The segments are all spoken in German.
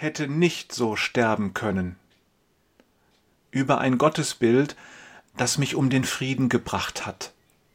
hätte nicht so sterben können. Über ein Gottesbild, das mich um den Frieden gebracht hat.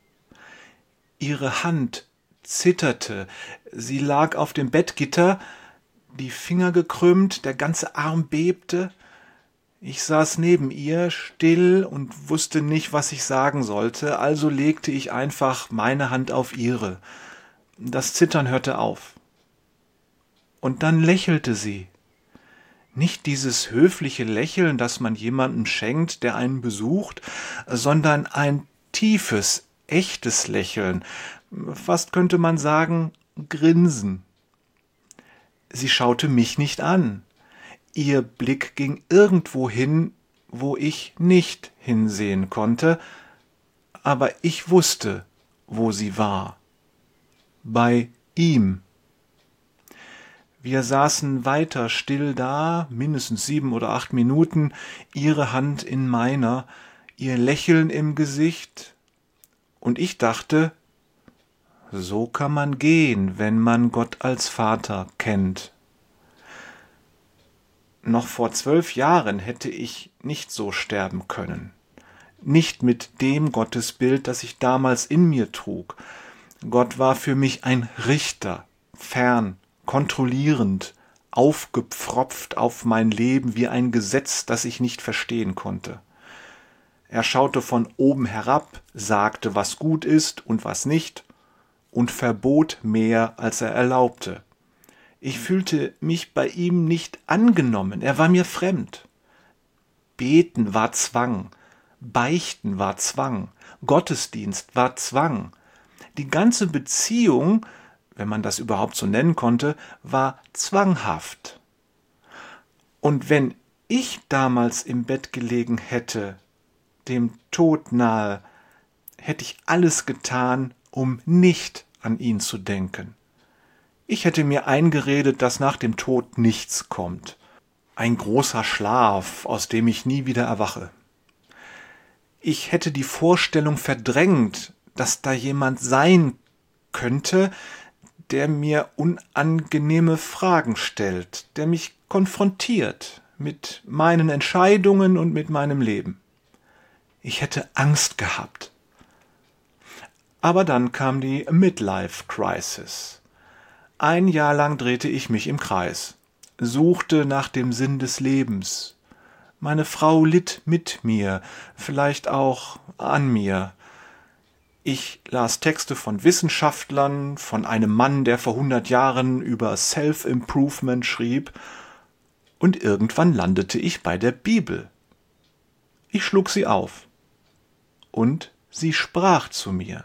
Ihre Hand zitterte, sie lag auf dem Bettgitter, die Finger gekrümmt, der ganze Arm bebte. Ich saß neben ihr, still und wusste nicht, was ich sagen sollte, also legte ich einfach meine Hand auf ihre. Das Zittern hörte auf. Und dann lächelte sie. Nicht dieses höfliche Lächeln, das man jemandem schenkt, der einen besucht, sondern ein tiefes, echtes Lächeln. Fast könnte man sagen, Grinsen. Sie schaute mich nicht an. Ihr Blick ging irgendwo hin, wo ich nicht hinsehen konnte, aber ich wusste, wo sie war. Bei ihm. Wir saßen weiter still da, mindestens 7 oder 8 Minuten, ihre Hand in meiner, ihr Lächeln im Gesicht, und ich dachte, so kann man gehen, wenn man Gott als Vater kennt. Noch vor 12 Jahren hätte ich nicht so sterben können. Nicht mit dem Gottesbild, das ich damals in mir trug. Gott war für mich ein Richter, fern, kontrollierend, aufgepfropft auf mein Leben wie ein Gesetz, das ich nicht verstehen konnte. Er schaute von oben herab, sagte, was gut ist und was nicht, und verbot mehr, als er erlaubte. Ich fühlte mich bei ihm nicht angenommen, er war mir fremd. Beten war Zwang, Beichten war Zwang, Gottesdienst war Zwang. Die ganze Beziehung, wenn man das überhaupt so nennen konnte, war zwanghaft. Und wenn ich damals im Bett gelegen hätte, dem Tod nahe, hätte ich alles getan, um nicht an ihn zu denken. Ich hätte mir eingeredet, dass nach dem Tod nichts kommt. Ein großer Schlaf, aus dem ich nie wieder erwache. Ich hätte die Vorstellung verdrängt, dass da jemand sein könnte, der mir unangenehme Fragen stellt, der mich konfrontiert mit meinen Entscheidungen und mit meinem Leben. Ich hätte Angst gehabt. Aber dann kam die Midlife Crisis. 1 Jahr lang drehte ich mich im Kreis, suchte nach dem Sinn des Lebens. Meine Frau litt mit mir, vielleicht auch an mir. Ich las Texte von Wissenschaftlern, von einem Mann, der vor 100 Jahren über Self-Improvement schrieb, und irgendwann landete ich bei der Bibel. Ich schlug sie auf, und sie sprach zu mir.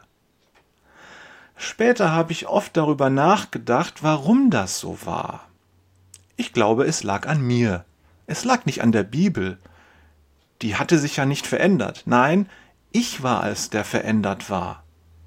Später habe ich oft darüber nachgedacht, warum das so war. Ich glaube, es lag an mir. Es lag nicht an der Bibel. Die hatte sich ja nicht verändert. Nein, ich war es, der verändert war.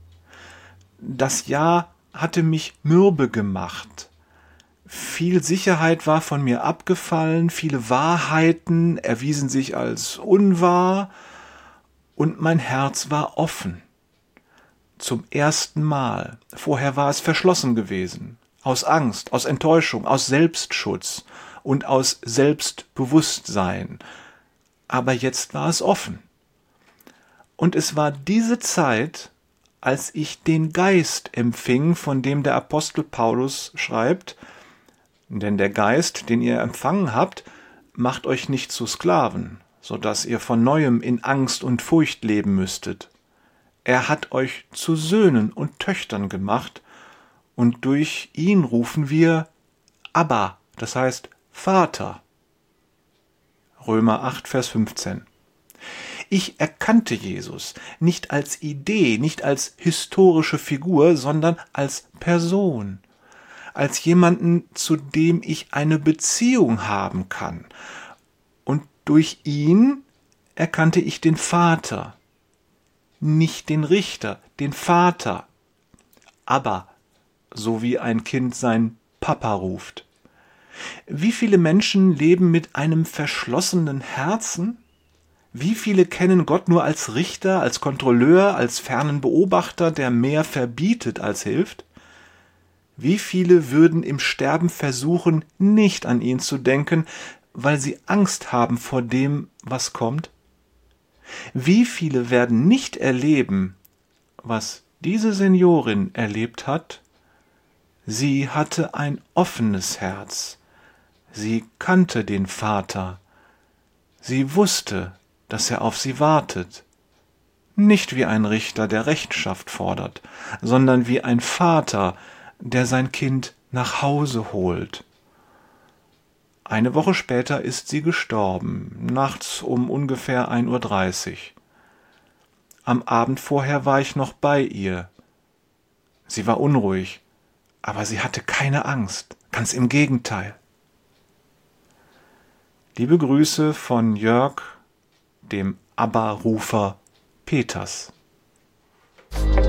Das Jahr hatte mich mürbe gemacht. Viel Sicherheit war von mir abgefallen, viele Wahrheiten erwiesen sich als unwahr, und mein Herz war offen. Zum ersten Mal. Vorher war es verschlossen gewesen. Aus Angst, aus Enttäuschung, aus Selbstschutz und aus Selbstbewusstsein. Aber jetzt war es offen. Und es war diese Zeit, als ich den Geist empfing, von dem der Apostel Paulus schreibt, denn der Geist, den ihr empfangen habt, macht euch nicht zu Sklaven, so dass ihr von Neuem in Angst und Furcht leben müsstet. Er hat euch zu Söhnen und Töchtern gemacht, und durch ihn rufen wir Abba, das heißt Vater. Römer 8, Vers 15. Ich erkannte Jesus nicht als Idee, nicht als historische Figur, sondern als Person, als jemanden, zu dem ich eine Beziehung haben kann. Und durch ihn erkannte ich den Vater. Nicht den Richter, den Vater. Aber, so wie ein Kind sein Papa ruft. Wie viele Menschen leben mit einem verschlossenen Herzen? Wie viele kennen Gott nur als Richter, als Kontrolleur, als fernen Beobachter, der mehr verbietet als hilft? Wie viele würden im Sterben versuchen, nicht an ihn zu denken, weil sie Angst haben vor dem, was kommt? Wie viele werden nicht erleben, was diese Seniorin erlebt hat? Sie hatte ein offenes Herz. Sie kannte den Vater. Sie wusste, dass er auf sie wartet. Nicht wie ein Richter, der Rechenschaft fordert, sondern wie ein Vater, der sein Kind nach Hause holt. Eine Woche später ist sie gestorben, nachts um ungefähr 1:30 Uhr. Am Abend vorher war ich noch bei ihr. Sie war unruhig, aber sie hatte keine Angst, ganz im Gegenteil. Liebe Grüße von Jörg, dem ABBA-Rufer Peters.